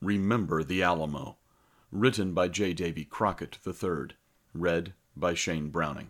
Remember the Alamo. Written by J. Davy Crockett III. Read by Shane Browning.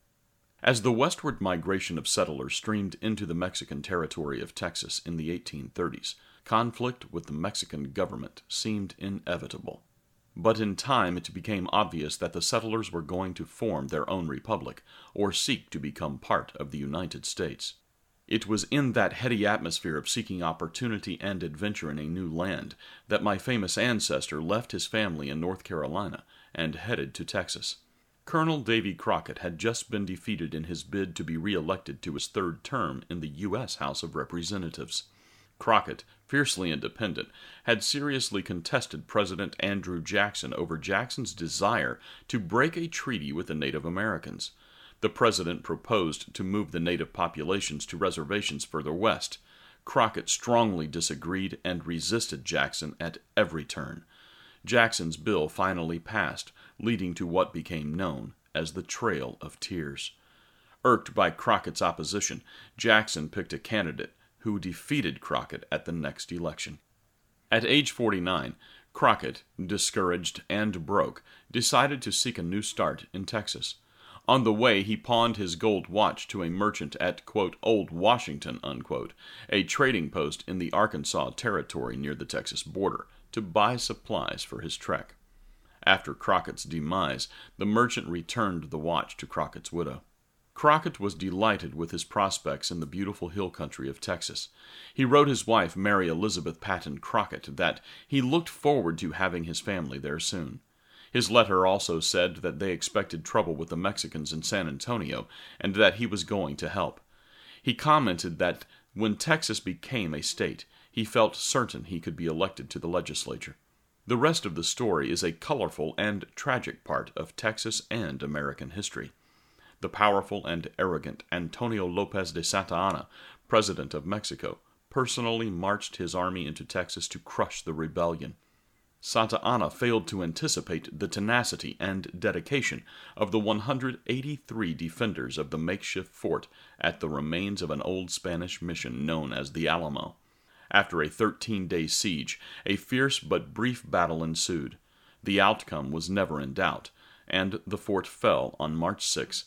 As the westward migration of settlers streamed into the Mexican territory of Texas in the 1830s, conflict with the Mexican government seemed inevitable. But in time it became obvious that the settlers were going to form their own republic, or seek to become part of the United States. It was in that heady atmosphere of seeking opportunity and adventure in a new land that my famous ancestor left his family in North Carolina and headed to Texas. Colonel Davy Crockett had just been defeated in his bid to be re-elected to his third term in the U.S. House of Representatives. Crockett, fiercely independent, had seriously contested President Andrew Jackson over Jackson's desire to break a treaty with the Native Americans. The president proposed to move the native populations to reservations further west. Crockett strongly disagreed and resisted Jackson at every turn. Jackson's bill finally passed, leading to what became known as the Trail of Tears. Irked by Crockett's opposition, Jackson picked a candidate who defeated Crockett at the next election. At age 49, Crockett, discouraged and broke, decided to seek a new start in Texas. On the way, he pawned his gold watch to a merchant at, quote, Old Washington, unquote, a trading post in the Arkansas Territory near the Texas border, to buy supplies for his trek. After Crockett's demise, the merchant returned the watch to Crockett's widow. Crockett was delighted with his prospects in the beautiful hill country of Texas. He wrote his wife, Mary Elizabeth Patton Crockett, that he looked forward to having his family there soon. His letter also said that they expected trouble with the Mexicans in San Antonio and that he was going to help. He commented that when Texas became a state, he felt certain he could be elected to the legislature. The rest of the story is a colorful and tragic part of Texas and American history. The powerful and arrogant Antonio López de Santa Anna, president of Mexico, personally marched his army into Texas to crush the rebellion. Santa Anna failed to anticipate the tenacity and dedication of the 183 defenders of the makeshift fort at the remains of an old Spanish mission known as the Alamo. After a 13-day siege, a fierce but brief battle ensued. The outcome was never in doubt, and the fort fell on March 6,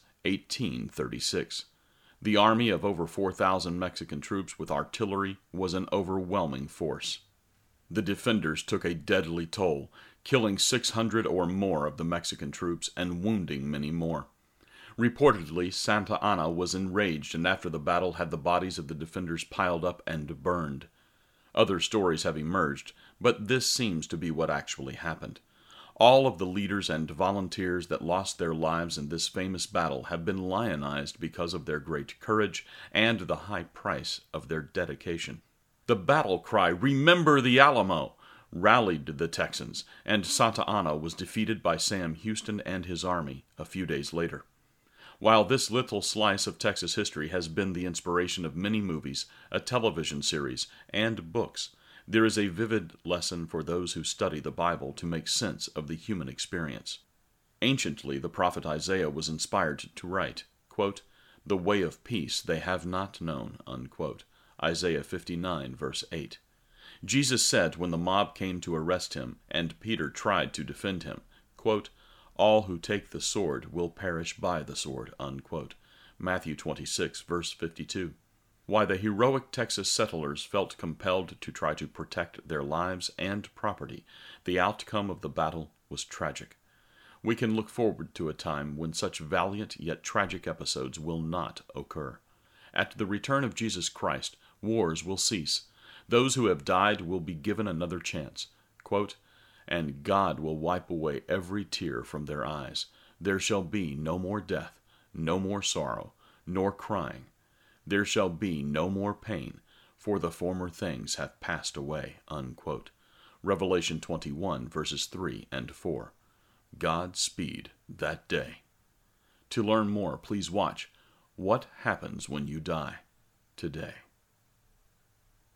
1836. The army of over 4,000 Mexican troops with artillery was an overwhelming force. The defenders took a deadly toll, killing 600 or more of the Mexican troops and wounding many more. Reportedly, Santa Anna was enraged and after the battle had the bodies of the defenders piled up and burned. Other stories have emerged, but this seems to be what actually happened. All of the leaders and volunteers that lost their lives in this famous battle have been lionized because of their great courage and the high price of their dedication. The battle cry, "Remember the Alamo!" rallied the Texans, and Santa Anna was defeated by Sam Houston and his army a few days later. While this little slice of Texas history has been the inspiration of many movies, a television series, and books, there is a vivid lesson for those who study the Bible to make sense of the human experience. Anciently, the prophet Isaiah was inspired to write, quote, "The way of peace they have not known," unquote. Isaiah 59, verse 8. Jesus said when the mob came to arrest him, and Peter tried to defend him, quote, "All who take the sword will perish by the sword," unquote. Matthew 26, verse 52. Why the heroic Texas settlers felt compelled to try to protect their lives and property, the outcome of the battle was tragic. We can look forward to a time when such valiant yet tragic episodes will not occur. At the return of Jesus Christ, wars will cease. Those who have died will be given another chance. Quote, "And God will wipe away every tear from their eyes. There shall be no more death, no more sorrow, nor crying. There shall be no more pain, for the former things have passed away." Unquote. Revelation 21, verses 3 and 4. God speed that day. To learn more, please watch What Happens When You Die Today.